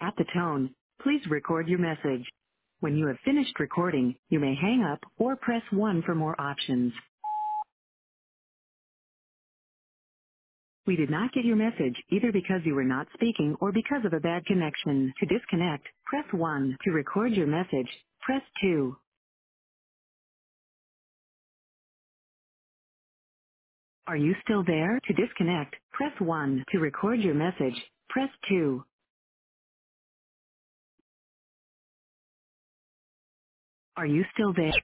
At the tone, please record your message. When you have finished recording, you may hang up or press 1 for more options. We did not get your message either because you were not speaking or because of a bad connection. To disconnect, press 1. To record your message, press 2. Are you still there? To disconnect, press 1. To record your message, press 2. Are you still there?